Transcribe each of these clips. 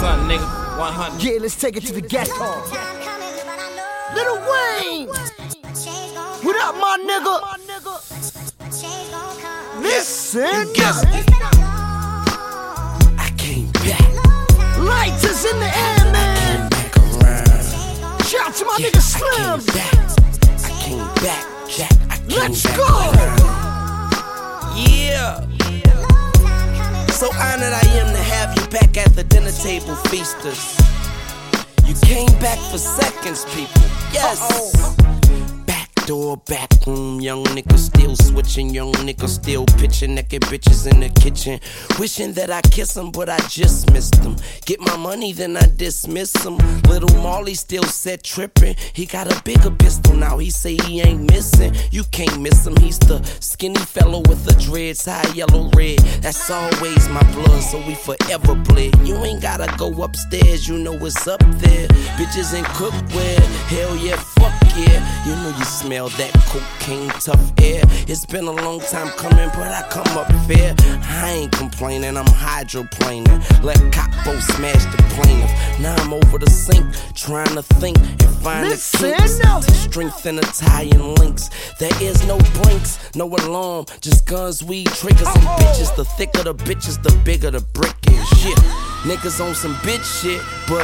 son, nigga. 100. Yeah, let's take it to the ghetto. Lil Wayne. What up, my nigga? Listen. I came back. Lights is in the air, man. Back around. Shout out to my nigga Slim. I came back, Jack. I came Let's back go. around. Yeah. So honored I am to have you back at the dinner table, feasters. You came back for seconds, people. Yes. Backdoor, back room, young nigga still switching, young nigga still pitching, naked bitches in the kitchen. Wishing that I kiss them, but I just missed them. Get my money, then I dismiss them. Little Molly still set tripping. He got a bigger pistol now, he say he ain't missing. You can't miss him, he's the skinny fellow with the dreads, high yellow red. That's always my blood, so we forever bled. You ain't gotta go upstairs, you know what's up there. Bitches in cookware, hell yeah, fuck yeah. You know you smell that cocaine tough air. It's been a long time coming, but I come up fair. I ain't complaining, I'm hydroplaning. Let Capo smash the plaintiff. Now I'm over the sink, trying to think and find the kinks to strengthen Italian links. There is no blinks, no alarm, just guns, weed, triggers, and bitches. The thicker the bitches, the bigger the brick is. Shit, niggas on some bitch shit, but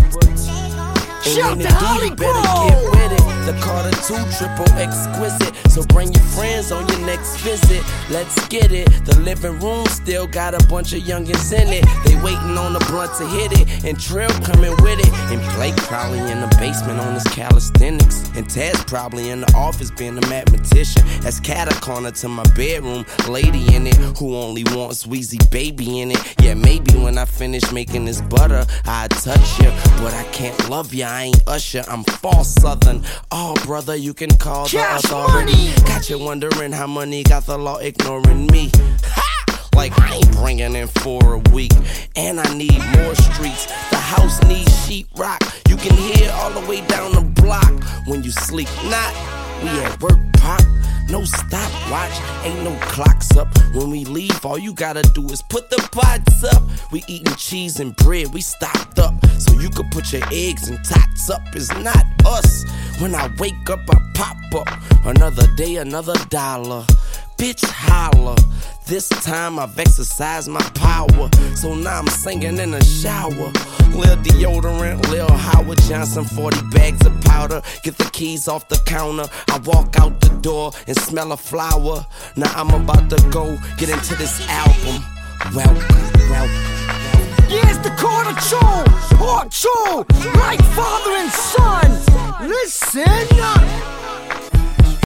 Shout and when to it do, you better get with it. The Carter 2 triple exquisite. So bring your friends on your next visit. Let's get it. The living room still got a bunch of youngins in it. They waiting on the blunt to hit it. And Trill coming with it. And Blake probably in the basement on his calisthenics. And Ted's probably in the office being a mathematician. That's Cat a corner to my bedroom. Lady in it who only wants Weezy Baby in it. Yeah, maybe when I finish making this butter, I'd touch you. But I can't love you. I ain't Usher, I'm false Southern. Oh, brother, you can call the authority. Got you wondering how money got the law ignoring me. Ha! Like I ain't bringing in for a week. And I need more streets. The house needs sheetrock. You can hear all the way down the block when you sleep. Not, we at work, pop. No stopwatch, ain't no clocks up. When we leave, all you gotta do is put the pots up. We eating cheese and bread, we stocked up. So you could put your eggs and tots up. It's not us. When I wake up, I pop up. Another day, another dollar. Bitch holla. This time I've exercised my power. So now I'm singing in the shower. Lil deodorant, Lil Howard Johnson, 40 bags of powder. Get the keys off the counter. I walk out the door and smell a flower. Now I'm about to go get into this album. Welcome. Yeah, it's the Carter 2, part 2, like father and son. Listen up.